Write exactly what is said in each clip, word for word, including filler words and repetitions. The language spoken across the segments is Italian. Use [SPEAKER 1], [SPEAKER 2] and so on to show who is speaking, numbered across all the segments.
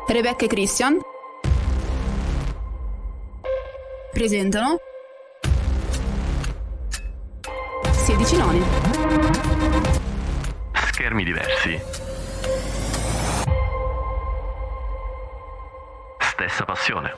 [SPEAKER 1] Rebecca e Christian presentano sedici noni.
[SPEAKER 2] Schermi diversi. Stessa passione.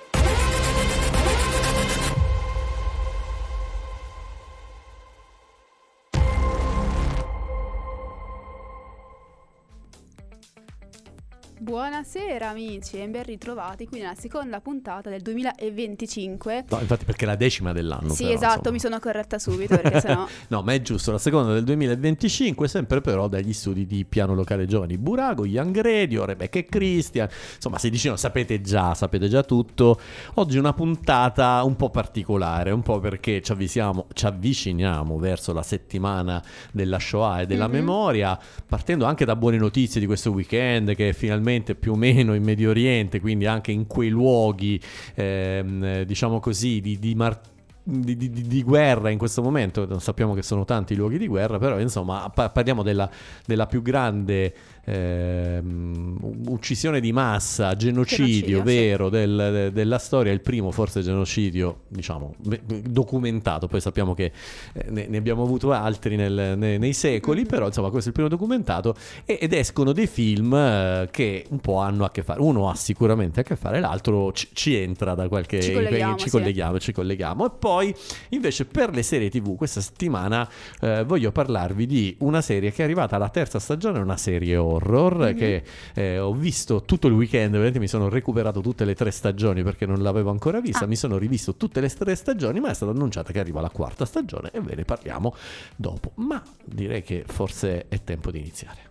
[SPEAKER 1] Buonasera amici e ben ritrovati qui nella seconda puntata del duemilaventicinque.
[SPEAKER 3] No, infatti perché è la decima dell'anno.
[SPEAKER 1] Sì,
[SPEAKER 3] però,
[SPEAKER 1] esatto,
[SPEAKER 3] insomma.
[SPEAKER 1] mi sono corretta subito perché sennò...
[SPEAKER 3] No, ma è giusto, la seconda del duemilaventicinque, sempre però dagli studi di Piano Locale Giovani Burago, Young Radio, Rebecca e Christian. Insomma, se dicono sapete già, sapete già tutto. Oggi una puntata un po' particolare, un po' perché ci avvisiamo, ci avviciniamo verso la settimana della Shoah e della mm-hmm. memoria, partendo anche da buone notizie di questo weekend che finalmente più o meno in Medio Oriente, quindi anche in quei luoghi ehm, diciamo così di, di, mar- di, di, di guerra in questo momento. Non sappiamo che sono tanti i luoghi di guerra, però insomma pa- parliamo della, della più grande ehm, uccisione di massa, genocidio, genocidio vero sì. del, de, della storia, il primo forse genocidio diciamo documentato, poi sappiamo che eh, ne, ne abbiamo avuto altri nel, ne, nei secoli, però insomma questo è il primo documentato, e, ed escono dei film eh, che un po' hanno a che fare, uno ha sicuramente a che fare, l'altro ci, ci entra da qualche
[SPEAKER 1] ci colleghiamo,
[SPEAKER 3] ci
[SPEAKER 1] sì.
[SPEAKER 3] colleghiamo, ci colleghiamo. E poi invece per le serie tv questa settimana eh, voglio parlarvi di una serie che è arrivata alla terza stagione, una serie horror mm-hmm. che eh, ho visto tutto il weekend, veramente mi sono recuperato tutte le tre stagioni perché non l'avevo ancora vista, ah. mi sono rivisto tutte le tre stagioni, ma è stata annunciata che arriva la quarta stagione e ve ne parliamo dopo, ma direi che forse è tempo di iniziare.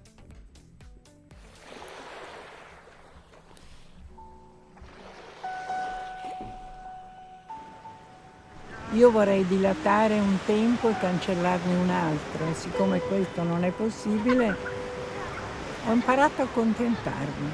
[SPEAKER 4] Io vorrei dilatare un tempo e cancellarne un altro, e siccome questo non è possibile, ho imparato a accontentarmi.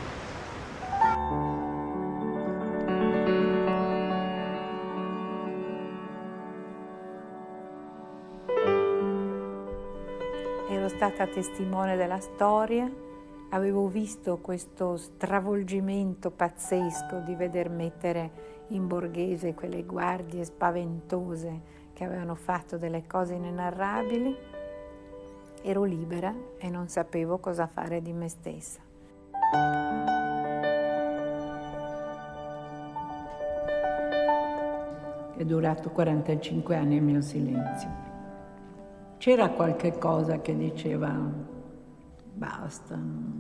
[SPEAKER 4] Ero stata testimone della storia, avevo visto questo stravolgimento pazzesco di veder mettere in Borghese quelle guardie spaventose che avevano fatto delle cose inenarrabili. Ero libera e non sapevo cosa fare di me stessa. È durato quarantacinque anni il mio silenzio. C'era qualche cosa che diceva basta,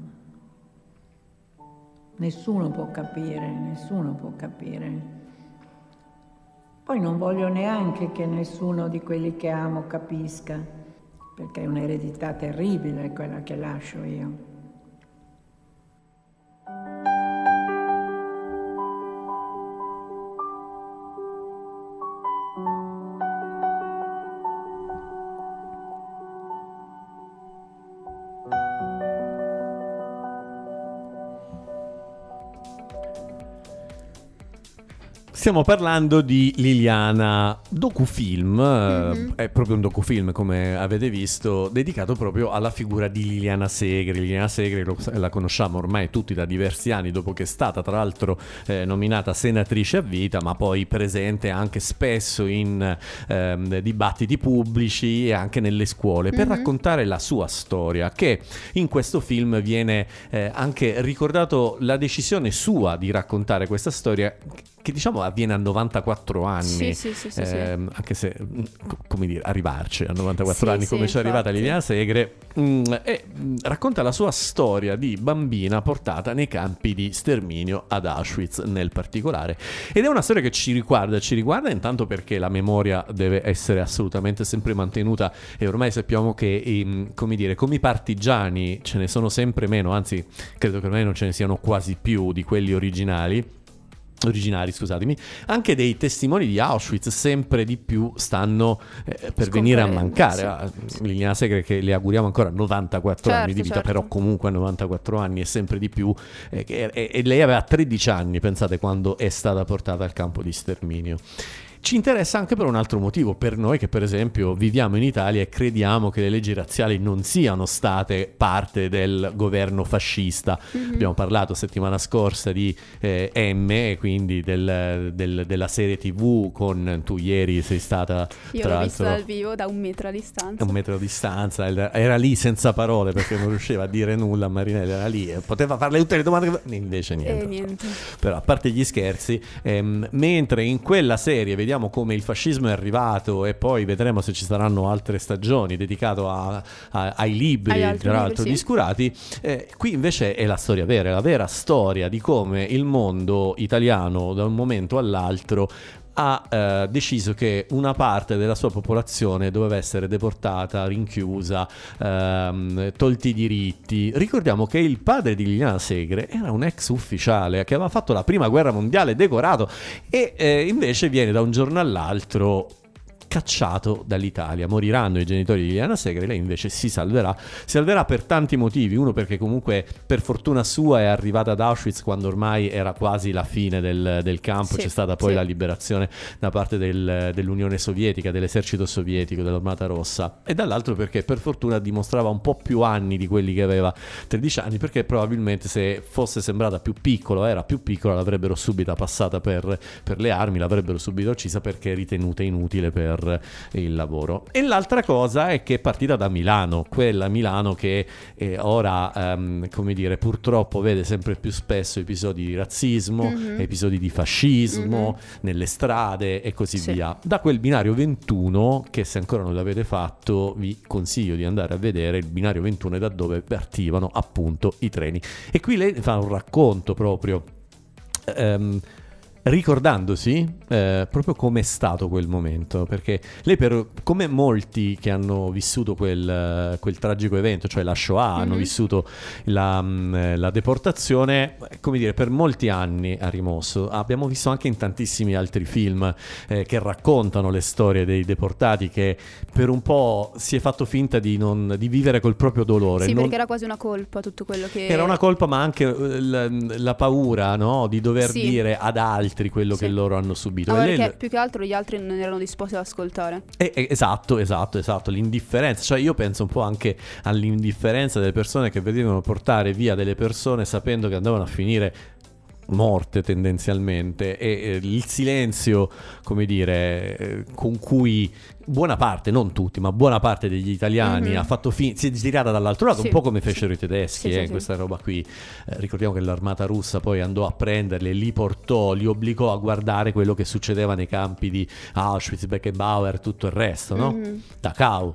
[SPEAKER 4] nessuno può capire, nessuno può capire. Poi non voglio neanche che nessuno di quelli che amo capisca, perché è un'eredità terribile quella che lascio io.
[SPEAKER 3] Stiamo parlando di Liliana, docufilm, mm-hmm. è proprio un docufilm come avete visto, dedicato proprio alla figura di Liliana Segre. Liliana Segre lo, la conosciamo ormai tutti da diversi anni, dopo che è stata tra l'altro eh, nominata senatrice a vita, ma poi presente anche spesso in eh, dibattiti pubblici e anche nelle scuole, per mm-hmm. raccontare la sua storia, che in questo film viene eh, anche ricordato la decisione sua di raccontare questa storia, che diciamo avviene a novantaquattro anni,
[SPEAKER 1] sì, sì, sì, sì,
[SPEAKER 3] ehm, sì. anche se, come dire, arrivarci a novantaquattro
[SPEAKER 1] sì,
[SPEAKER 3] anni come
[SPEAKER 1] sì,
[SPEAKER 3] ci è arrivata
[SPEAKER 1] infatti.
[SPEAKER 3] Liliana Segre, mh, e mh, racconta la sua storia di bambina portata nei campi di sterminio ad Auschwitz nel particolare, ed è una storia che ci riguarda, ci riguarda intanto perché la memoria deve essere assolutamente sempre mantenuta, e ormai sappiamo che ehm, come dire, come i partigiani ce ne sono sempre meno, anzi credo che ormai non ce ne siano quasi più di quelli originali originari, scusatemi, anche dei testimoni di Auschwitz sempre di più stanno eh, per venire a mancare.
[SPEAKER 1] Sì.
[SPEAKER 3] Liliana Segre, che le auguriamo ancora novantaquattro
[SPEAKER 1] certo,
[SPEAKER 3] anni di vita,
[SPEAKER 1] certo.
[SPEAKER 3] però comunque a novantaquattro anni e sempre di più, eh, e, e lei aveva tredici anni, pensate, quando è stata portata al campo di sterminio. ci interessa anche per un altro motivo, per noi che per esempio viviamo in Italia e crediamo che le leggi razziali non siano state parte del governo fascista. Mm-hmm. Abbiamo parlato settimana scorsa di eh, M, quindi del, del, della serie tivù con tu ieri sei stata
[SPEAKER 1] io
[SPEAKER 3] tra
[SPEAKER 1] l'ho vista
[SPEAKER 3] l'altro,
[SPEAKER 1] dal vivo da un metro a distanza
[SPEAKER 3] un metro a distanza, era lì senza parole perché non riusciva a dire nulla. Marinella era lì e poteva farle tutte le domande che... invece niente,
[SPEAKER 1] e niente.
[SPEAKER 3] Però a parte gli scherzi, ehm, mentre in quella serie vediamo come il fascismo è arrivato e poi vedremo se ci saranno altre stagioni dedicato a, a, ai libri tra l'altro
[SPEAKER 1] sì.
[SPEAKER 3] di Scurati, eh, qui invece è la storia vera, è la vera storia di come il mondo italiano da un momento all'altro ha eh, deciso che una parte della sua popolazione doveva essere deportata, rinchiusa, ehm, tolti i diritti. Ricordiamo che il padre di Liliana Segre era un ex ufficiale che aveva fatto la prima guerra mondiale, decorato, e eh, invece viene da un giorno all'altro cacciato dall'Italia. Moriranno i genitori di Liliana Segre, lei invece si salverà. Si salverà per tanti motivi. Uno, perché comunque per fortuna sua è arrivata ad Auschwitz quando ormai era quasi la fine del, del campo, sì, c'è stata poi sì. la liberazione da parte del, dell'Unione Sovietica, dell'esercito sovietico, dell'Armata Rossa, e dall'altro perché per fortuna dimostrava un po' più anni di quelli che aveva, tredici anni, perché probabilmente se fosse sembrata più piccola, era più piccola, l'avrebbero subito passata per, per le armi, l'avrebbero subito uccisa perché ritenuta inutile per il lavoro. E l'altra cosa è che è partita da Milano, quella Milano che eh, ora um, come dire, purtroppo vede sempre più spesso episodi di razzismo, mm-hmm. episodi di fascismo mm-hmm. nelle strade e così sì. via. Da quel binario ventuno, che se ancora non l'avete fatto vi consiglio di andare a vedere, il binario ventuno è da dove partivano appunto i treni. E qui lei fa un racconto proprio um, ricordandosi eh, proprio com'è stato quel momento, perché lei, per come molti che hanno vissuto quel, quel tragico evento, cioè la Shoah, mm-hmm. hanno vissuto la, la deportazione, come dire, per molti anni ha rimosso. Abbiamo visto anche in tantissimi altri film eh, che raccontano le storie dei deportati, che per un po' si è fatto finta di, non, di vivere col proprio dolore.
[SPEAKER 1] Sì,
[SPEAKER 3] non...
[SPEAKER 1] perché era quasi una colpa tutto quello che...
[SPEAKER 3] Era una colpa, ma anche la, la paura, no? Di dover sì. dire ad altri quello sì. che loro hanno subito.
[SPEAKER 1] No,
[SPEAKER 3] e
[SPEAKER 1] perché
[SPEAKER 3] lei...
[SPEAKER 1] più che altro gli altri non erano disposti ad ascoltare.
[SPEAKER 3] Eh, eh, esatto, esatto, esatto. L'indifferenza, cioè io penso un po' anche all'indifferenza delle persone che vedevano portare via delle persone sapendo che andavano a finire morte tendenzialmente, e eh, il silenzio, come dire, eh, con cui buona parte, non tutti, ma buona parte degli italiani mm-hmm. ha fatto fin- si è girata dall'altro lato, sì. un po' come fecero sì. i tedeschi, sì, eh, sì, questa sì. roba qui. Eh, ricordiamo che l'armata russa poi andò a prenderli, li portò, li obbligò a guardare quello che succedeva nei campi di Auschwitz, Beckenbauer, tutto il resto, no? Mm-hmm. Dachau.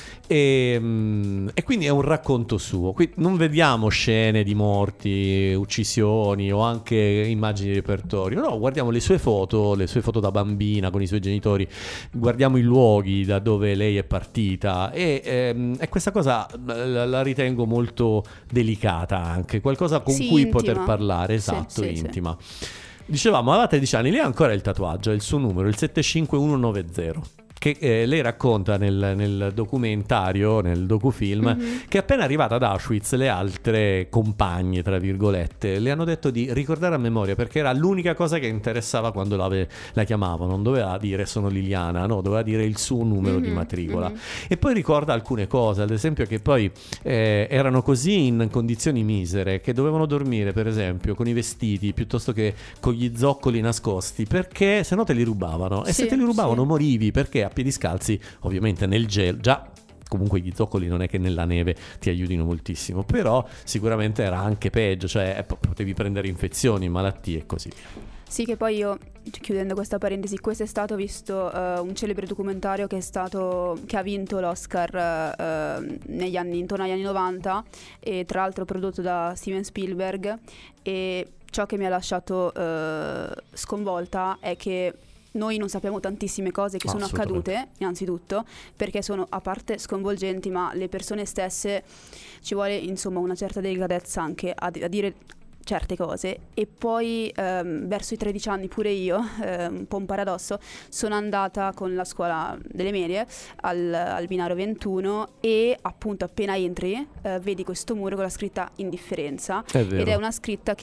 [SPEAKER 3] E, e quindi è un racconto suo. Qui non vediamo scene di morti, uccisioni o anche immagini di repertorio, no, guardiamo le sue foto, le sue foto da bambina con i suoi genitori, guardiamo i luoghi da dove lei è partita, e, e, e questa cosa la, la ritengo molto delicata, anche qualcosa con sì, cui intima. Poter parlare, esatto, sì, sì, intima. Sì. Dicevamo, aveva tredici anni, lei ha ancora il tatuaggio, il suo numero, il sette cinque uno nove zero, che eh, lei racconta nel, nel documentario, nel docufilm, mm-hmm. che appena arrivata ad Auschwitz le altre compagne, tra virgolette, le hanno detto di ricordare a memoria, perché era l'unica cosa che interessava quando la, la chiamavano. Non doveva dire sono Liliana, no, doveva dire il suo numero mm-hmm. di matricola. Mm-hmm. E poi ricorda alcune cose, ad esempio che poi eh, erano così in condizioni misere che dovevano dormire, per esempio, con i vestiti piuttosto che con gli zoccoli nascosti, perché se no te li rubavano, e sì, se te li rubavano sì. morivi, perché a piedi scalzi, ovviamente nel gelo, già comunque gli zoccoli non è che nella neve ti aiutino moltissimo, però sicuramente era anche peggio, cioè potevi prendere infezioni, malattie e così via.
[SPEAKER 1] Sì, che poi io, chiudendo questa parentesi, quest'estate ho visto uh, un celebre documentario che è stato che ha vinto l'Oscar uh, negli anni, intorno agli anni novanta, e tra l'altro prodotto da Steven Spielberg, e ciò che mi ha lasciato uh, sconvolta è che noi non sappiamo tantissime cose che sono accadute, innanzitutto, perché sono a parte sconvolgenti, ma le persone stesse, ci vuole insomma una certa delicatezza anche a, a dire certe cose. E poi ehm, verso i tredici anni pure io, eh, un po' un paradosso, sono andata con la scuola delle medie al, al binario ventuno, e appunto appena entri eh, vedi questo muro con la scritta indifferenza,
[SPEAKER 3] è vero.
[SPEAKER 1] ed è una scritta che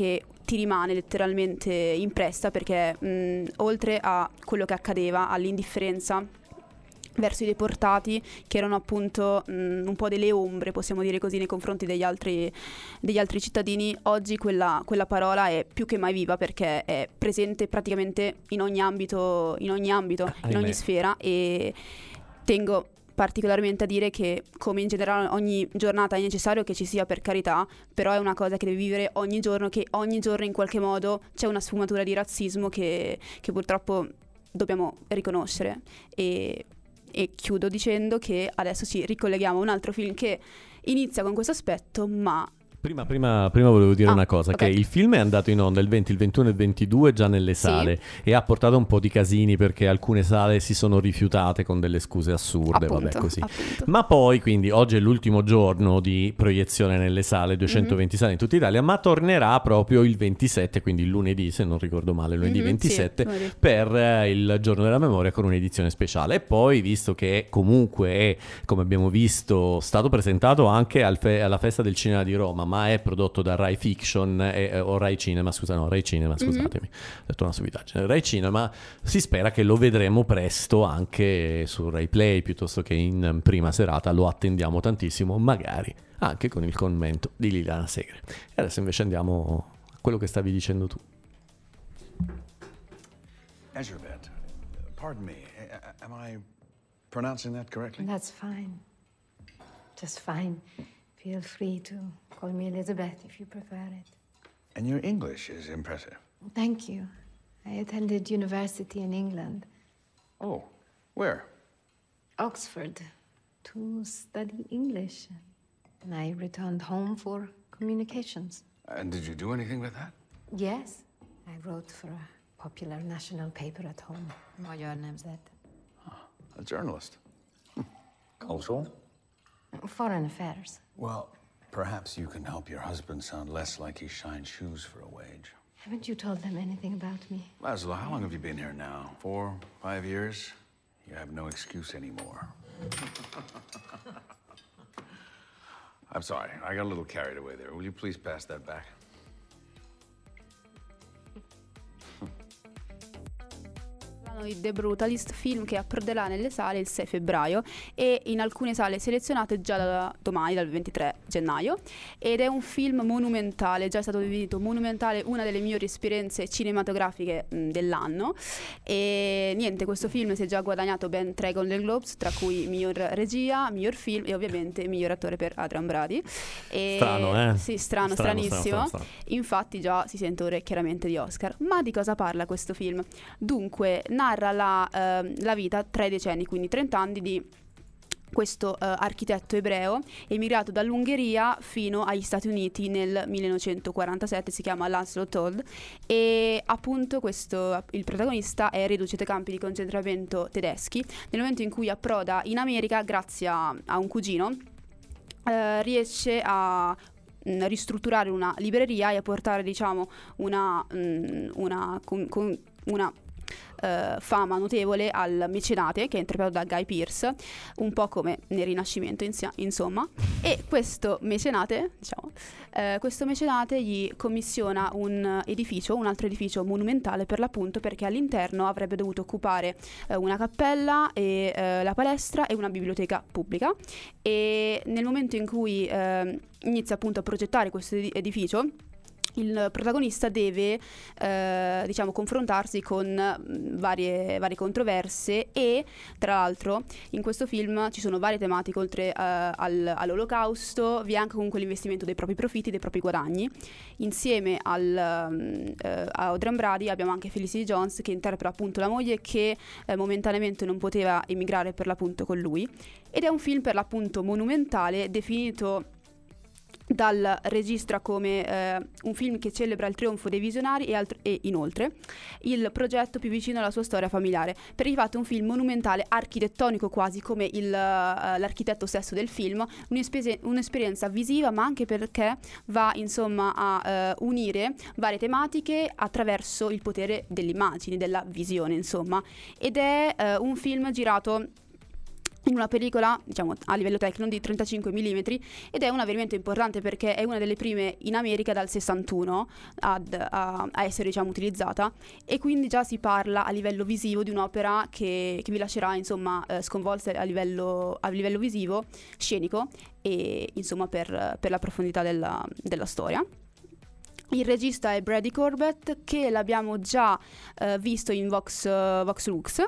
[SPEAKER 1] ti rimane letteralmente impressa, perché mh, oltre a quello che accadeva, all'indifferenza verso i deportati, che erano appunto mh, un po' delle ombre, possiamo dire così, nei confronti degli altri, degli altri cittadini, oggi quella, quella parola è più che mai viva, perché è presente praticamente in ogni ambito, in ogni ambito, in
[SPEAKER 3] Ahimè.
[SPEAKER 1] ogni sfera. E tengo particolarmente a dire che, come in generale ogni giornata è necessario che ci sia, per carità, però è una cosa che devi vivere ogni giorno, che ogni giorno in qualche modo c'è una sfumatura di razzismo che, che purtroppo dobbiamo riconoscere. E E chiudo dicendo che adesso ci ricolleghiamo a un altro film che inizia con questo aspetto, ma...
[SPEAKER 3] Prima, prima, prima volevo dire
[SPEAKER 1] Ah,
[SPEAKER 3] una cosa,
[SPEAKER 1] ok.
[SPEAKER 3] che il film è andato in onda il venti, il ventuno e il ventidue già nelle
[SPEAKER 1] Sì.
[SPEAKER 3] sale, e ha portato un po' di casini perché alcune sale si sono rifiutate con delle scuse assurde,
[SPEAKER 1] Appunto,
[SPEAKER 3] vabbè così.
[SPEAKER 1] appunto.
[SPEAKER 3] Ma poi, quindi, oggi è l'ultimo giorno di proiezione nelle sale, duecentoventi
[SPEAKER 1] Mhm.
[SPEAKER 3] sale in tutta Italia, ma tornerà proprio il ventisette, quindi il lunedì, se non ricordo male, lunedì
[SPEAKER 1] Mhm,
[SPEAKER 3] ventisette,
[SPEAKER 1] sì, lunedì.
[SPEAKER 3] per eh, il giorno della memoria, con un'edizione speciale. E poi, visto che comunque è, come abbiamo visto, stato presentato anche al fe- alla Festa del Cinema di Roma, ma è prodotto da Rai Fiction e, eh, o Rai Cinema, scusa, no, Rai Cinema, scusatemi, ho detto una stupidaggine. Rai Cinema, si spera che lo vedremo presto anche su Rai Play, piuttosto che in prima serata. Lo attendiamo tantissimo, magari anche con il commento di Liliana Segre. E adesso invece andiamo a quello che stavi dicendo tu.
[SPEAKER 5] Ezerbet, pardon me, a- am I pronouncing that correctly?
[SPEAKER 4] That's fine. Just fine. Feel free to call me Elizabeth if you prefer it.
[SPEAKER 5] And your English is impressive.
[SPEAKER 4] Thank you. I attended university in England,
[SPEAKER 5] Oh, where?
[SPEAKER 4] Oxford, to study English. And I returned home for communications.
[SPEAKER 5] And did you do anything with that?
[SPEAKER 4] Yes, I wrote for a popular national paper at home. Magyar Nemzet.
[SPEAKER 5] A journalist.
[SPEAKER 6] Cultural?
[SPEAKER 4] Foreign affairs.
[SPEAKER 5] Well, perhaps you can help your husband sound less like he shines shoes for a wage.
[SPEAKER 4] Haven't you told them anything about me?
[SPEAKER 5] Laszlo, how long have you been here now? Four, five years? You have no excuse anymore. I'm sorry, I got a little carried away there. Will you please pass that back?
[SPEAKER 1] di The Brutalist, film che approderà nelle sale il sei febbraio e in alcune sale selezionate già da domani, dal ventitré gennaio, ed è un film monumentale, già è stato definito monumentale, una delle migliori esperienze cinematografiche mh, dell'anno. E niente, questo film si è già guadagnato ben tre Golden Globes, tra cui miglior regia, miglior film e ovviamente miglior attore per Adrian Brody. E
[SPEAKER 3] Strano, eh?
[SPEAKER 1] Sì, strano,
[SPEAKER 3] Strano,
[SPEAKER 1] stranissimo.
[SPEAKER 3] strano, strano, strano.
[SPEAKER 1] Infatti già si sente ore chiaramente di Oscar. Ma di cosa parla questo film? Dunque, narra la, eh, la vita, tre decenni, quindi trenta anni di questo eh, architetto ebreo emigrato dall'Ungheria fino agli Stati Uniti nel millenovecentoquarantasette. Si chiama Laszlo Todd e appunto questo, il protagonista è reduce dai campi di concentramento tedeschi. Nel momento in cui approda in America, grazie a, a un cugino, eh, riesce a mh, ristrutturare una libreria e a portare, diciamo, una, mh, una, con, con una Uh, fama notevole al mecenate, che è interpretato da Guy Pearce, un po' come nel Rinascimento insia- insomma. E questo mecenate, diciamo, uh, questo mecenate gli commissiona un edificio, un altro edificio monumentale per l'appunto, perché all'interno avrebbe dovuto occupare uh, una cappella e uh, la palestra e una biblioteca pubblica. E nel momento in cui uh, inizia appunto a progettare questo ed- edificio, il protagonista deve eh, diciamo confrontarsi con mh, varie, varie controversie e tra l'altro in questo film ci sono varie tematiche oltre eh, al, all'olocausto. Vi è anche comunque l'investimento dei propri profitti, dei propri guadagni. Insieme al, um, eh, a Adrian Brody abbiamo anche Felicity Jones, che interpreta appunto la moglie che eh, momentaneamente non poteva emigrare per l'appunto con lui, ed è un film per l'appunto monumentale, definito dal regista come eh, un film che celebra il trionfo dei visionari e, alt- e inoltre il progetto più vicino alla sua storia familiare. Per di fatto è un film monumentale, architettonico quasi, come il, uh, l'architetto stesso del film, un'espese- un'esperienza visiva, ma anche perché va insomma a uh, unire varie tematiche attraverso il potere dell'immagine, della visione insomma, ed è uh, un film girato in una pellicola, diciamo a livello tecnico, di trentacinque millimetri, ed è un avvenimento importante perché è una delle prime in America dal sessantuno ad, a, a essere, diciamo, utilizzata, e quindi già si parla a livello visivo di un'opera che, che vi lascerà, insomma, eh, sconvolta a livello, a livello visivo, scenico, e insomma per, per la profondità della, della storia. Il regista è Brady Corbett, che l'abbiamo già uh, visto in Vox, uh, Vox Lux,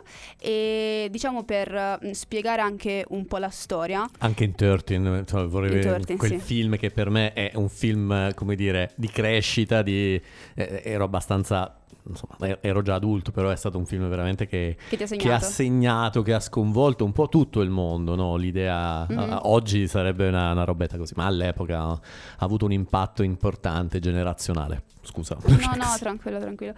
[SPEAKER 1] e diciamo per uh, spiegare anche un po' la storia.
[SPEAKER 3] Anche in tredici, cioè, vorrei
[SPEAKER 1] in
[SPEAKER 3] vedere
[SPEAKER 1] tredici,
[SPEAKER 3] quel
[SPEAKER 1] sì.
[SPEAKER 3] film che per me è un film, come dire, di crescita, di eh, ero abbastanza... Insomma, ero già adulto, però è stato un film veramente che,
[SPEAKER 1] che, ti ha
[SPEAKER 3] che ha segnato, che ha sconvolto un po' tutto il mondo, no? L'idea mm-hmm. uh, oggi sarebbe una, una robetta così, ma all'epoca ha avuto un impatto importante, generazionale. Scusa.
[SPEAKER 1] No, no, tranquillo, tranquillo.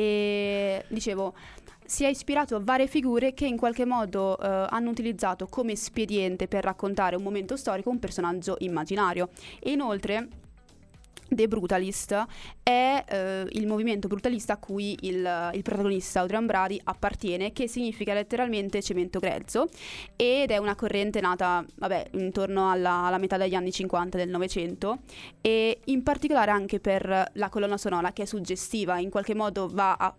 [SPEAKER 1] E dicevo, si è ispirato a varie figure che in qualche modo uh, hanno utilizzato come espediente per raccontare un momento storico un personaggio immaginario. E inoltre The Brutalist è eh, il movimento brutalista a cui il, il protagonista Adrian Brody appartiene, che significa letteralmente cemento grezzo, ed è una corrente nata, vabbè, intorno alla, alla metà degli anni cinquanta del Novecento, e in particolare anche per la colonna sonora, che è suggestiva, in qualche modo va a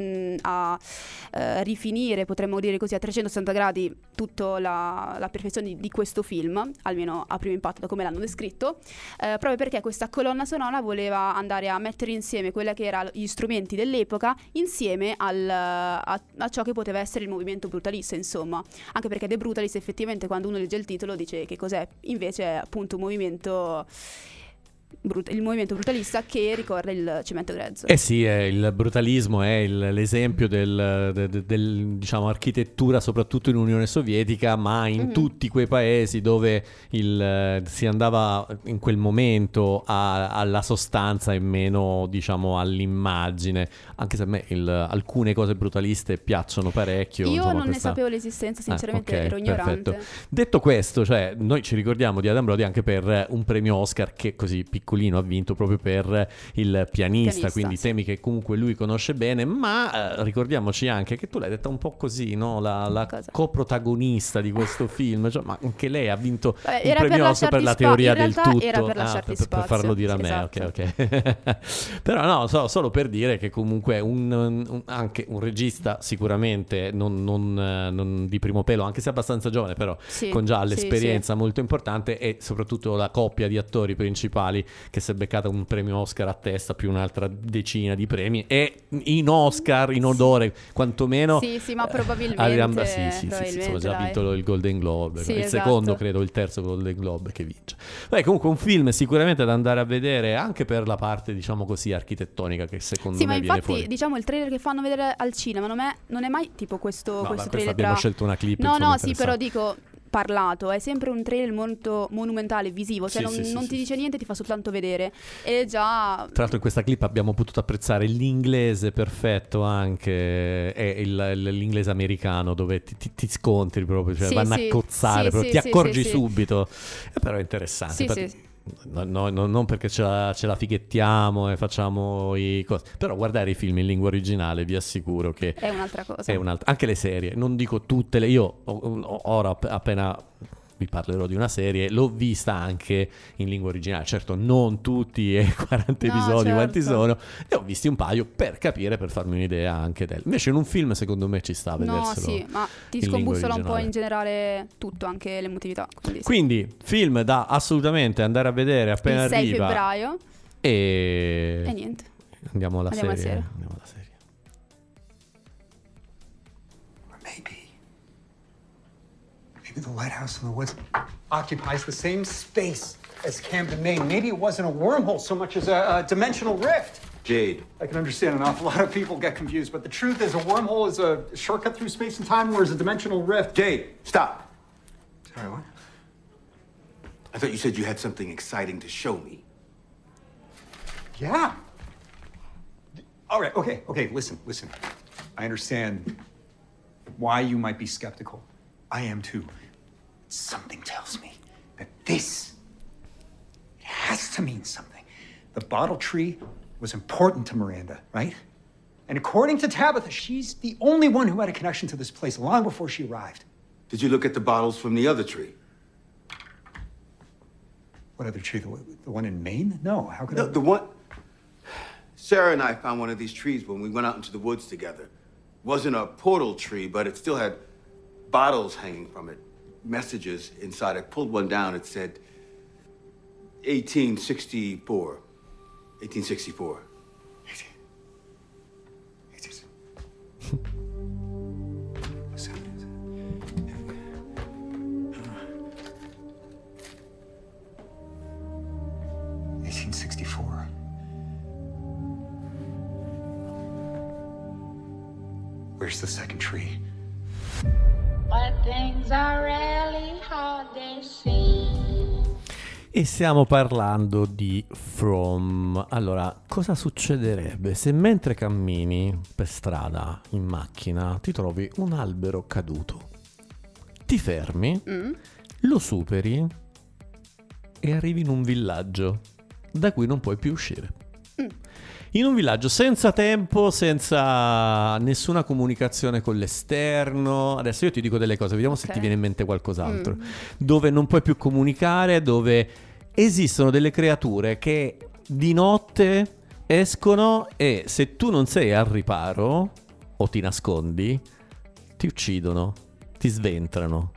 [SPEAKER 1] a uh, rifinire, potremmo dire così, a trecentosessanta gradi tutta la, la perfezione di, di questo film, almeno a primo impatto da come l'hanno descritto, uh, proprio perché questa colonna sonora voleva andare a mettere insieme quelli che erano gli strumenti dell'epoca insieme al, a, a ciò che poteva essere il movimento brutalista, insomma, anche perché The Brutalist effettivamente, quando uno legge il titolo, dice che cos'è, invece è appunto un movimento Brut- il movimento brutalista che ricorda il cemento grezzo.
[SPEAKER 3] Eh sì, è il brutalismo è il, l'esempio del, del, del, diciamo, architettura soprattutto in Unione Sovietica, ma in mm-hmm. tutti quei paesi dove il, si andava in quel momento a, alla sostanza e meno, diciamo, all'immagine, anche se a me il, alcune cose brutaliste piacciono parecchio.
[SPEAKER 1] Io
[SPEAKER 3] insomma,
[SPEAKER 1] non
[SPEAKER 3] questa...
[SPEAKER 1] ne sapevo l'esistenza, sinceramente,
[SPEAKER 3] ah, okay,
[SPEAKER 1] ero ignorante.
[SPEAKER 3] Perfetto. Detto questo, cioè, noi ci ricordiamo di Adam Brody anche per un premio Oscar che così piccolino ha vinto proprio per il pianista, pianista quindi
[SPEAKER 1] sì.
[SPEAKER 3] temi che comunque lui conosce bene, ma eh, ricordiamoci anche che tu l'hai detta un po' così, no? La, la coprotagonista di questo film, cioè, ma anche lei ha vinto
[SPEAKER 1] Vabbè,
[SPEAKER 3] un premio Oscar per la teoria del tutto.
[SPEAKER 1] Era per,
[SPEAKER 3] ah, per, per farlo dire a me,
[SPEAKER 1] esatto.
[SPEAKER 3] ok, ok. Però no, so, solo per dire che comunque un, un, anche un regista sicuramente non, non, non di primo pelo, anche se abbastanza giovane, però
[SPEAKER 1] sì,
[SPEAKER 3] con già l'esperienza
[SPEAKER 1] sì, sì.
[SPEAKER 3] molto importante, e soprattutto la coppia di attori principali che si è beccata un premio Oscar a testa più un'altra decina di premi, e in Oscar in odore quantomeno
[SPEAKER 1] sì sì ma probabilmente
[SPEAKER 3] Adrian, sì, sì, sì, sì, insomma, già ha vinto il Golden Globe,
[SPEAKER 1] sì,
[SPEAKER 3] il
[SPEAKER 1] esatto.
[SPEAKER 3] secondo credo, il terzo Golden Globe che vince. Beh, comunque un film sicuramente da andare a vedere anche per la parte, diciamo così, architettonica, che secondo
[SPEAKER 1] sì,
[SPEAKER 3] me
[SPEAKER 1] ma
[SPEAKER 3] viene
[SPEAKER 1] infatti
[SPEAKER 3] fuori.
[SPEAKER 1] diciamo il trailer che fanno vedere al cinema non è, non è mai tipo questo,
[SPEAKER 3] No,
[SPEAKER 1] questo
[SPEAKER 3] ma
[SPEAKER 1] trailer
[SPEAKER 3] abbiamo
[SPEAKER 1] tra...
[SPEAKER 3] scelto una clip,
[SPEAKER 1] no
[SPEAKER 3] insomma,
[SPEAKER 1] no sì, però dico parlato, è sempre un trailer molto monumentale, visivo, cioè
[SPEAKER 3] sì,
[SPEAKER 1] non,
[SPEAKER 3] sì,
[SPEAKER 1] non
[SPEAKER 3] sì,
[SPEAKER 1] ti
[SPEAKER 3] sì.
[SPEAKER 1] dice niente, ti fa soltanto vedere, e già...
[SPEAKER 3] Tra l'altro in questa clip abbiamo potuto apprezzare l'inglese perfetto, anche è il, l'inglese americano, dove ti, ti, ti scontri proprio, cioè
[SPEAKER 1] sì,
[SPEAKER 3] vanno
[SPEAKER 1] sì,
[SPEAKER 3] a cozzare,
[SPEAKER 1] sì,
[SPEAKER 3] proprio,
[SPEAKER 1] sì,
[SPEAKER 3] ti accorgi
[SPEAKER 1] sì,
[SPEAKER 3] subito, è però interessante.
[SPEAKER 1] sì,
[SPEAKER 3] Infatti,
[SPEAKER 1] sì.
[SPEAKER 3] No, no, no, non perché ce la, ce la fighettiamo e facciamo i cose, però guardare i film in lingua originale vi assicuro che
[SPEAKER 1] è un'altra cosa,
[SPEAKER 3] è un'altra. Anche le serie, non dico tutte le, io ora appena vi parlerò di una serie, l'ho vista anche in lingua originale, certo non tutti e quaranta
[SPEAKER 1] no,
[SPEAKER 3] episodi
[SPEAKER 1] certo.
[SPEAKER 3] quanti sono, ne ho visti un paio per capire, per farmi un'idea anche del. Invece in un film secondo me ci sta a vederselo.
[SPEAKER 1] no sì, ma ti
[SPEAKER 3] in
[SPEAKER 1] scombussola un po'
[SPEAKER 3] originale.
[SPEAKER 1] in generale tutto, anche l'emotività, quindi, sì.
[SPEAKER 3] Quindi film da assolutamente andare a vedere appena
[SPEAKER 1] il sei
[SPEAKER 3] arriva,
[SPEAKER 1] febbraio
[SPEAKER 3] e...
[SPEAKER 1] e niente,
[SPEAKER 3] andiamo alla
[SPEAKER 1] andiamo
[SPEAKER 3] serie,
[SPEAKER 1] alla serie.
[SPEAKER 3] andiamo alla serie.
[SPEAKER 7] Maybe. Maybe the lighthouse in the woods occupies the same space as Camden, Maine. Maybe it wasn't a wormhole so much as a, a dimensional rift.
[SPEAKER 5] Jade.
[SPEAKER 7] I can understand an awful lot of people get confused, but the truth is a wormhole is a shortcut through space and time, whereas a dimensional rift...
[SPEAKER 5] Jade, stop.
[SPEAKER 7] Sorry, what?
[SPEAKER 5] I thought you said you had something exciting to show me.
[SPEAKER 7] Yeah. All right, okay, okay, listen, listen. I understand why you might be skeptical. I am too. Something tells me that this, it has to mean something. The bottle tree was important to Miranda, right? And according to Tabitha, she's the only one who had a connection to this place long before she arrived.
[SPEAKER 8] Did you look at the bottles from the other tree?
[SPEAKER 7] What other tree? The, the one in Maine? No, how could
[SPEAKER 8] No,
[SPEAKER 7] I?
[SPEAKER 8] the one... Sarah and I found one of these trees when we went out into the woods together. It wasn't a portal tree, but it still had bottles hanging from it, messages inside. I pulled one down. It said eighteen sixty-four. eighteen sixty-four.
[SPEAKER 7] eighteen sixty-four. Where's the second tree?
[SPEAKER 9] But things are really hard to see.
[SPEAKER 3] E stiamo parlando di From. Allora, cosa succederebbe se mentre cammini per strada, in macchina, ti trovi un albero caduto? Ti fermi, mm. lo superi e arrivi in un villaggio da cui non puoi più uscire. Mm. In un villaggio senza tempo, senza nessuna comunicazione con l'esterno. Adesso io ti dico delle cose, vediamo okay. se ti viene in mente qualcos'altro. Mm. Dove non puoi più comunicare, dove esistono delle creature che di notte escono e se tu non sei al riparo o ti nascondi, ti uccidono, ti sventrano,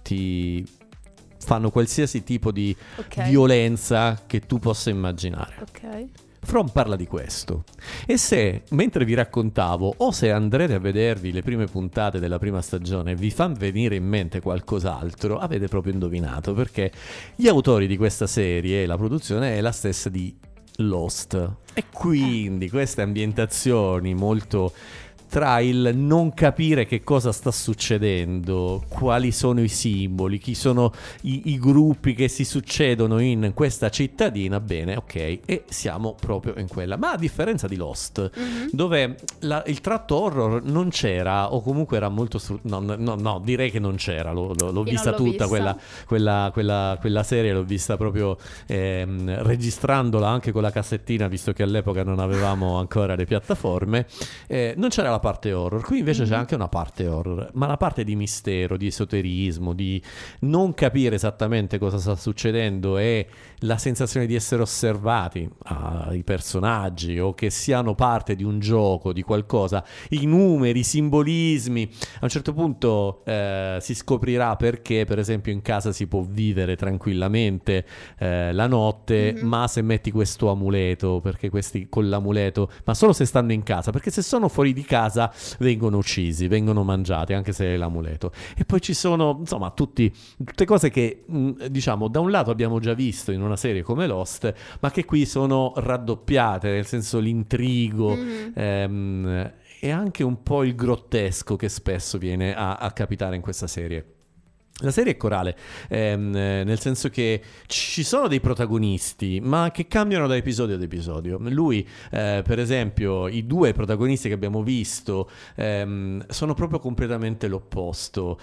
[SPEAKER 3] ti fanno qualsiasi tipo di okay. violenza che tu possa immaginare.
[SPEAKER 1] Ok.
[SPEAKER 3] From parla di questo. E se, mentre vi raccontavo, o se andrete a vedervi le prime puntate della prima stagione, vi fa venire in mente qualcos'altro, avete proprio indovinato, perché gli autori di questa serie, la produzione è la stessa di Lost. E quindi queste ambientazioni molto tra il non capire che cosa sta succedendo, quali sono i simboli, chi sono i, i gruppi che si succedono in questa cittadina, bene, ok, e siamo proprio in quella. Ma a differenza di Lost, mm-hmm. dove la, il tratto horror non c'era, o comunque era molto stru- no, no, no, direi che non c'era, l'ho, l'ho, l'ho vista l'ho tutta vista. Quella, quella, quella, quella serie, l'ho vista proprio ehm, registrandola anche con la cassettina, visto che all'epoca non avevamo ancora le piattaforme, eh, non c'era la parte horror. Qui invece mm-hmm. c'è anche una parte horror, ma la parte di mistero, di esoterismo, di non capire esattamente cosa sta succedendo e la sensazione di essere osservati, ah, i personaggi, o che siano parte di un gioco, di qualcosa, i numeri, i simbolismi. A un certo punto eh, si scoprirà perché, per esempio, in casa si può vivere tranquillamente eh, la notte, mm-hmm. ma se metti questo amuleto, perché questi con l'amuleto, ma solo se stanno in casa, perché se sono fuori di casa vengono uccisi, vengono mangiati, anche se è l'amuleto. E poi ci sono, insomma, tutti, tutte cose che, mh, diciamo, da un lato abbiamo già visto in una serie come Lost, ma che qui sono raddoppiate, nel senso l'intrigo mm-hmm. ehm, e anche un po' il grottesco che spesso viene a, a capitare in questa serie. La serie è corale, ehm, nel senso che ci sono dei protagonisti, ma che cambiano da episodio ad episodio. Lui, eh, per esempio, i due protagonisti che abbiamo visto ehm, sono proprio completamente l'opposto.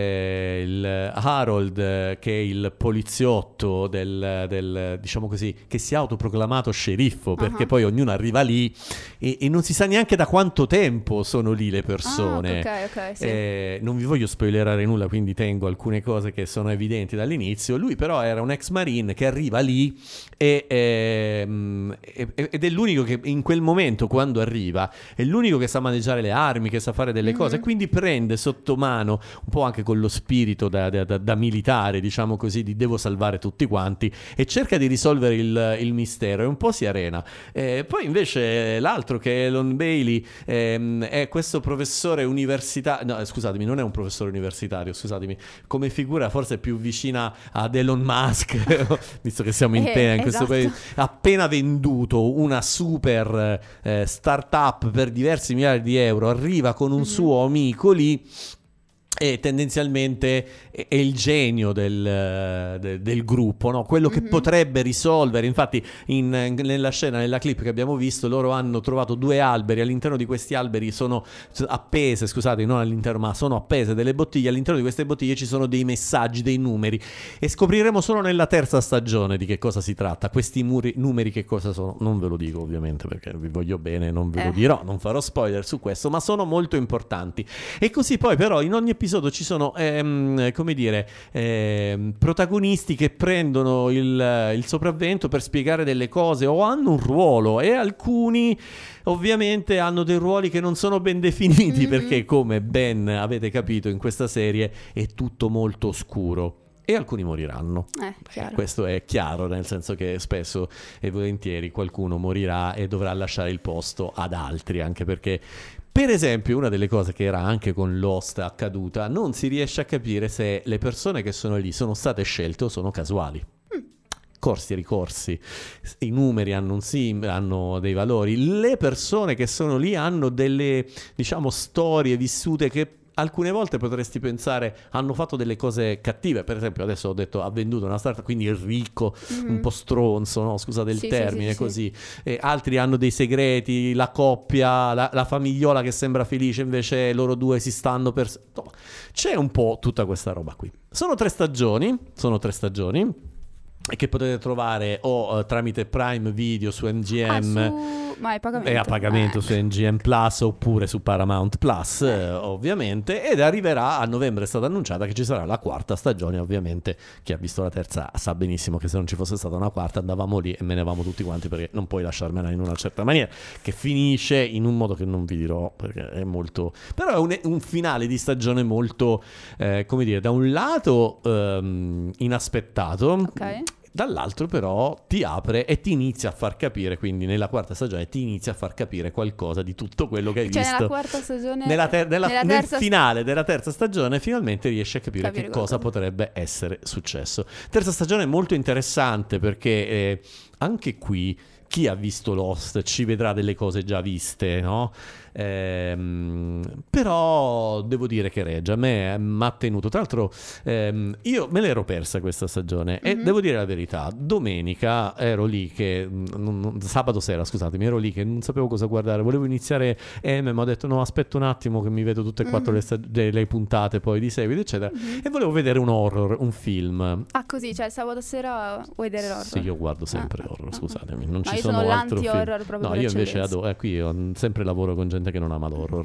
[SPEAKER 3] Eh, il Harold, che è il poliziotto del, del, diciamo così, che si è autoproclamato sceriffo, perché uh-huh. poi ognuno arriva lì e, e non si sa neanche da quanto tempo sono lì le persone.
[SPEAKER 1] Ah, ok, ok, sì.
[SPEAKER 3] Eh, non vi voglio spoilerare nulla, quindi tengo alcune alcune cose che sono evidenti dall'inizio. Lui però era un ex marine che arriva lì e, e, ed è l'unico che in quel momento, quando arriva, è l'unico che sa maneggiare le armi, che sa fare delle mm-hmm. cose, e quindi prende sotto mano, un po' anche con lo spirito da, da, da, da militare, diciamo così, di devo salvare tutti quanti, e cerca di risolvere il, il mistero, e un po' si arena. Eh, poi invece l'altro, che è Lon Bailey, ehm, è questo professore universitario, no scusatemi, non è un professore universitario, scusatemi, come figura forse più vicina ad Elon Musk, visto che siamo in
[SPEAKER 1] eh,
[SPEAKER 3] tema in questo
[SPEAKER 1] esatto.
[SPEAKER 3] periodo, ha appena venduto una super eh, startup per diversi miliardi di euro, arriva con un mm-hmm. suo amico lì, e tendenzialmente è il genio del, del, del gruppo, no? Quello che mm-hmm. potrebbe risolvere. Infatti in, nella scena, nella clip che abbiamo visto, loro hanno trovato due alberi, all'interno di questi alberi sono appese, scusate, non all'interno, ma sono appese delle bottiglie, all'interno di queste bottiglie ci sono dei messaggi, dei numeri, e scopriremo solo nella terza stagione di che cosa si tratta. Questi muri, numeri che cosa sono non ve lo dico ovviamente, perché vi voglio bene, non ve lo
[SPEAKER 1] eh.
[SPEAKER 3] dirò, non farò spoiler su questo, ma sono molto importanti. E così poi però in ogni episodio ci sono, ehm, come dire, ehm, protagonisti che prendono il, il sopravvento per spiegare delle cose o hanno un ruolo, e alcuni ovviamente hanno dei ruoli che non sono ben definiti, mm-hmm. perché come ben avete capito in questa serie è tutto molto oscuro. E alcuni moriranno.
[SPEAKER 1] Eh,
[SPEAKER 3] eh, questo è chiaro, nel senso che spesso e volentieri qualcuno morirà e dovrà lasciare il posto ad altri, anche perché, per esempio, una delle cose che era anche con Lost accaduta, non si riesce a capire se le persone che sono lì sono state scelte o sono casuali. Mm. Corsi e ricorsi, i numeri hanno un sim, hanno dei valori, le persone che sono lì hanno delle, diciamo, storie vissute che alcune volte potresti pensare hanno fatto delle cose cattive. Per esempio adesso ho detto ha venduto una startup, quindi il ricco, mm-hmm. un po' stronzo, no? Scusate il
[SPEAKER 1] sì,
[SPEAKER 3] termine,
[SPEAKER 1] sì, sì,
[SPEAKER 3] così
[SPEAKER 1] sì.
[SPEAKER 3] E altri hanno dei segreti, la coppia, la, la famigliola che sembra felice, invece loro due si stanno per... Insomma, c'è un po' tutta questa roba qui. Sono tre stagioni, sono tre stagioni che potete trovare o uh, tramite Prime Video su M G M,
[SPEAKER 1] ah, su... ma è pagamento.
[SPEAKER 3] è a pagamento
[SPEAKER 1] eh.
[SPEAKER 3] su M G M Plus oppure su Paramount Plus, eh. Eh, ovviamente, ed arriverà a novembre. È stata annunciata che ci sarà la quarta stagione. Ovviamente chi ha visto la terza sa benissimo che se non ci fosse stata una quarta andavamo lì e menavamo tutti quanti, perché non puoi lasciarmela in una certa maniera, che finisce in un modo che non vi dirò perché è molto, però è un, un finale di stagione molto eh, come dire, da un lato um, inaspettato,
[SPEAKER 1] ok,
[SPEAKER 3] dall'altro però ti apre e ti inizia a far capire, quindi nella quarta stagione ti inizia a far capire qualcosa di tutto quello che hai
[SPEAKER 1] cioè,
[SPEAKER 3] visto.
[SPEAKER 1] Nella quarta stagione,
[SPEAKER 3] nella ter- nella,
[SPEAKER 1] nella
[SPEAKER 3] nel
[SPEAKER 1] terza...
[SPEAKER 3] finale della terza stagione finalmente riesci a capire,
[SPEAKER 1] capire
[SPEAKER 3] che
[SPEAKER 1] qualcosa.
[SPEAKER 3] cosa potrebbe essere successo. Terza stagione molto interessante perché eh, anche qui chi ha visto Lost ci vedrà delle cose già viste, no? Ehm, però devo dire che regge, a me mi ha tenuto. Tra l'altro ehm, io me l'ero persa questa stagione, mm-hmm. e devo dire la verità, domenica ero lì che non, non, sabato sera scusatemi ero lì che non sapevo cosa guardare, volevo iniziare M, ma ho detto no, aspetta un attimo che mi vedo tutte e quattro mm-hmm. le, stag- le puntate poi di seguito eccetera, mm-hmm. e volevo vedere un horror, un film.
[SPEAKER 1] Ah, così, cioè sabato sera vuoi vedere l'horror?
[SPEAKER 3] Sì, io guardo sempre ah, horror, ah, scusatemi, non
[SPEAKER 1] ah,
[SPEAKER 3] ci
[SPEAKER 1] io
[SPEAKER 3] sono,
[SPEAKER 1] sono
[SPEAKER 3] altro
[SPEAKER 1] l'anti-horror
[SPEAKER 3] film.
[SPEAKER 1] proprio.
[SPEAKER 3] No, io invece adoro, eh, qui ho sempre lavoro con gente che non ama l'horror.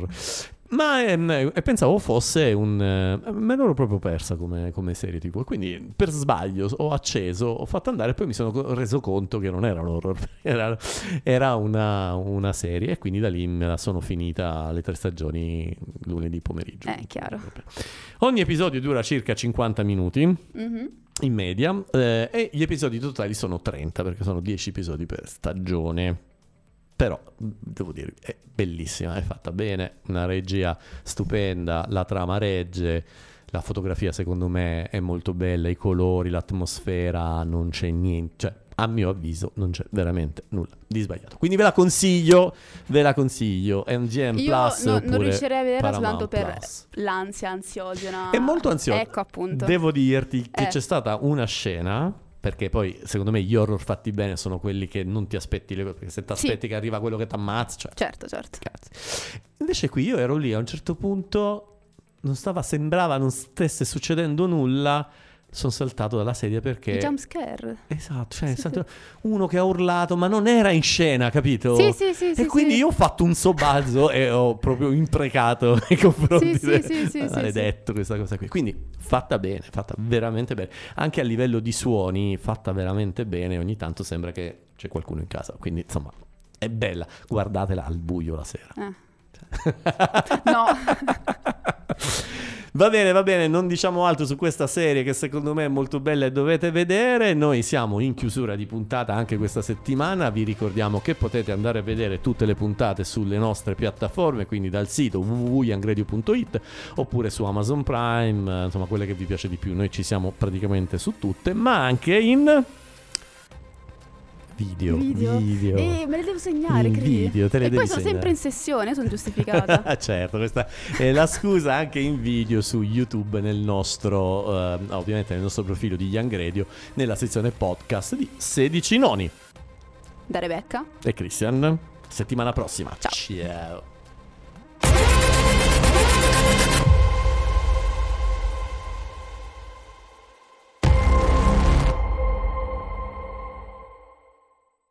[SPEAKER 3] Ma ehm, e pensavo fosse un eh, me l'ero proprio persa come, come serie tivù, quindi per sbaglio ho acceso, ho fatto andare e poi mi sono reso conto che non era un horror, era, era una, una serie, e quindi da lì me la sono finita le tre stagioni lunedì pomeriggio.
[SPEAKER 1] Eh, chiaro.
[SPEAKER 3] Ogni episodio dura circa cinquanta minuti. Mm-hmm. In media, eh, e gli episodi totali sono trenta, perché sono dieci episodi per stagione. Però devo dire è bellissima, è fatta bene, una regia stupenda, la trama regge, la fotografia secondo me è molto bella, i colori, l'atmosfera, non c'è niente, cioè a mio avviso non c'è veramente nulla di sbagliato. Quindi ve la consiglio, ve la consiglio. M G M
[SPEAKER 1] Io
[SPEAKER 3] Plus
[SPEAKER 1] no,
[SPEAKER 3] oppure
[SPEAKER 1] non riuscirei a vederla
[SPEAKER 3] Paramount
[SPEAKER 1] soltanto per
[SPEAKER 3] Plus.
[SPEAKER 1] l'ansia ansiogena.
[SPEAKER 3] È molto ansiosa.
[SPEAKER 1] Ecco, appunto.
[SPEAKER 3] Devo dirti che
[SPEAKER 1] eh. c'è
[SPEAKER 3] stata una scena, perché poi secondo me gli horror fatti bene sono quelli che non ti aspetti le cose, perché se ti aspetti sì. che arriva quello che ti ammazza, cioè,
[SPEAKER 1] certo, certo.
[SPEAKER 3] Cazzo. Invece qui io ero lì a un certo punto, non stava, sembrava non stesse succedendo nulla. Sono saltato dalla sedia perché
[SPEAKER 1] il jump scare.
[SPEAKER 3] Esatto, cioè
[SPEAKER 1] sì,
[SPEAKER 3] è stato
[SPEAKER 1] sì.
[SPEAKER 3] uno che ha urlato ma non era in scena, capito?
[SPEAKER 1] Sì, sì, sì,
[SPEAKER 3] e
[SPEAKER 1] sì,
[SPEAKER 3] quindi
[SPEAKER 1] sì.
[SPEAKER 3] io ho fatto un sobbalzo e ho proprio imprecato nei confronti
[SPEAKER 1] sì,
[SPEAKER 3] del
[SPEAKER 1] sì, sì,
[SPEAKER 3] maledetto,
[SPEAKER 1] sì.
[SPEAKER 3] questa cosa qui. Quindi fatta bene, fatta veramente bene. Anche a livello di suoni fatta veramente bene. Ogni tanto sembra che c'è qualcuno in casa, quindi insomma è bella. Guardatela al buio la sera.
[SPEAKER 1] Eh. No.
[SPEAKER 3] Va bene, va bene, non diciamo altro su questa serie che secondo me è molto bella e dovete vedere. Noi siamo in chiusura di puntata anche questa settimana. Vi ricordiamo che potete andare a vedere tutte le puntate sulle nostre piattaforme, quindi dal sito w w w punto young radio punto i t oppure su Amazon Prime, insomma quelle che vi piace di più. Noi ci siamo praticamente su tutte, ma anche in... Video,
[SPEAKER 1] video,
[SPEAKER 3] video.
[SPEAKER 1] E me le devo segnare,
[SPEAKER 3] in
[SPEAKER 1] credi?
[SPEAKER 3] video, te le
[SPEAKER 1] e
[SPEAKER 3] devi
[SPEAKER 1] poi sono
[SPEAKER 3] segnare.
[SPEAKER 1] sempre in sessione, sono giustificata.
[SPEAKER 3] Certo, questa è la scusa. Anche in video su YouTube nel nostro, uh, ovviamente nel nostro profilo di Young Radio, nella sezione podcast di sedici noni.
[SPEAKER 1] Da Rebecca
[SPEAKER 3] E Christian, settimana prossima.
[SPEAKER 1] Ciao.
[SPEAKER 3] Ciao.